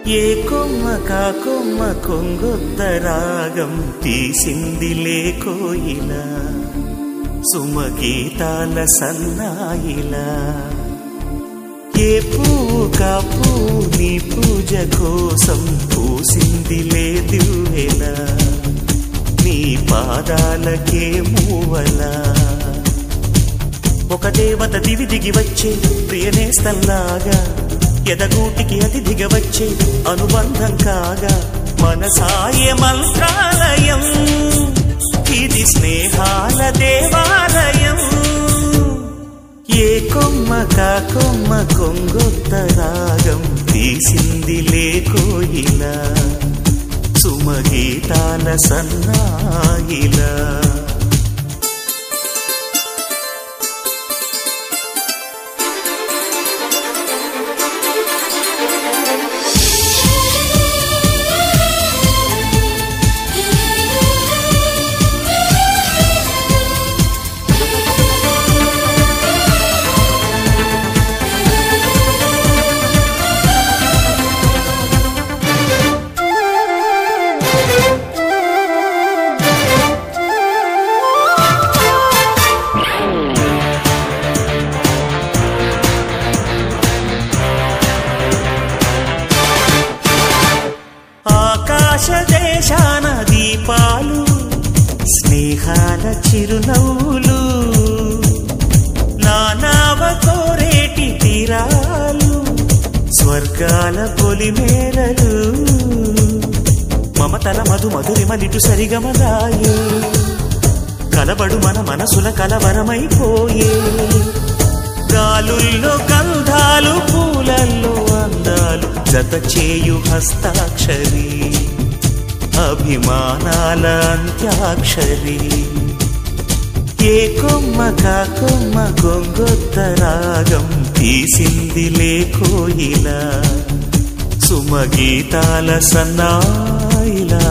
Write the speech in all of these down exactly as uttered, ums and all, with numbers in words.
ఏ కొమ్మ కా కొమ్మ కొంగొత్త రాగం తీసిందిలే కోయిలా సుమగీతాల సన్నాయిలా. ఏ పువ్వు కా పువ్వు నీ పూజ కోసం పూసిందిలే దివ్వెలా నీ పాదాలకే మూవలా. ఒక దేవత దివి దిగి వచ్చే ప్రియనేస్తల్లాగా ఎదగూటికి అతిథిగా వచ్చే అనుబంధం కాగా మనసాయ మంత్రాలయం ఇది స్నేహాల దేవాలయం. ఏ కొమ్మ కా కొమ్మ కొంగొత్త రాగం తీసిందిలే కోయిలా సుమగీతాల సన్నాయిలా. ఆకాశ దేశాన దీపాలు స్నేహాల చిరునవ్వులు నానావ కోరేటి తీరాలు స్వర్గాల పొలిమేరలు మమతల మధు మధురిమలిటు సరిగమలాయే కలబడు మన మనసుల కలవరమైపోయే. గాలుల్లో గంధాలు పూలల్లో అందాలు జత చేయు హస్తాక్షరి అభిమానాల అంత్యాక్షరి. ఏ కొమ్మ కా కొమ్మ కొంగొత్త రాగం తీసిందిలే కోయిలా సుమగీతాల సన్నాయిలా.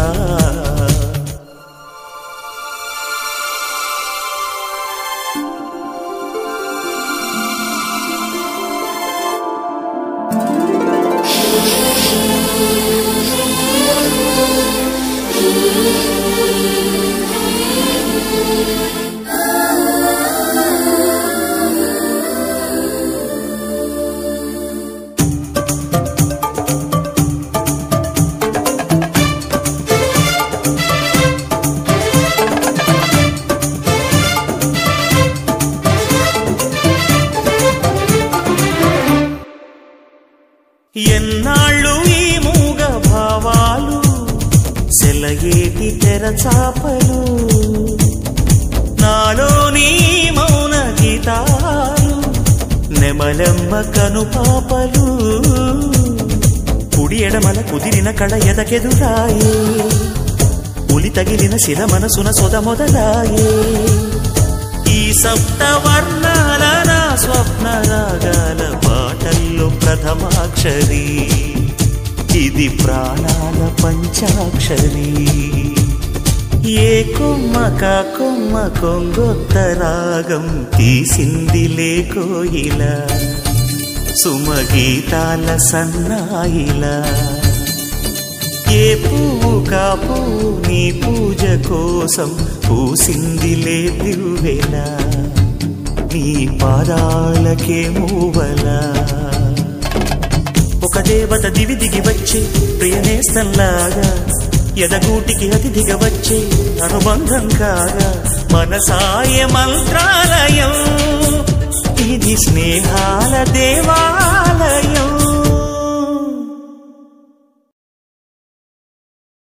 ఎన్నాళ్ళు ఈ మూగ భావాలు సెలయేటి తెరచాపలు నాలోని మౌన గీతాలు నెమలెమ్మ కనుపాపలు. కుడి ఎడమల కుదిరిన కళ ఎదకెదురాయే ఉలి తగిలిన శిల మనసున సొద మొదలాయే. ఈ సప్త వర్ణాల నా స్వప్న రాగాల పాటల్లో ప్రథమాక్షరి ఇది ప్రాణాల పంచాక్షరి. ఏ కొమ్మ కా కొమ్మ కొంగొత్త రాగం తీసిందిలే కోయిలా సుమగీతాల సన్నాయిలా. ఏ పువ్వు కా పువ్వు నీ పూజ కోసం పూసిందిలే దివ్వెలా నీ పాదాలకే మూవలా. ఒక దేవత దివి దిగి వచ్చే ప్రియనేస్తంలాగా ఎదగూటికి అతిథిగా వచ్చే అనుబంధం కాగా మనసాయ మంత్రాలయం ఇది స్నేహాల దేవాలయం.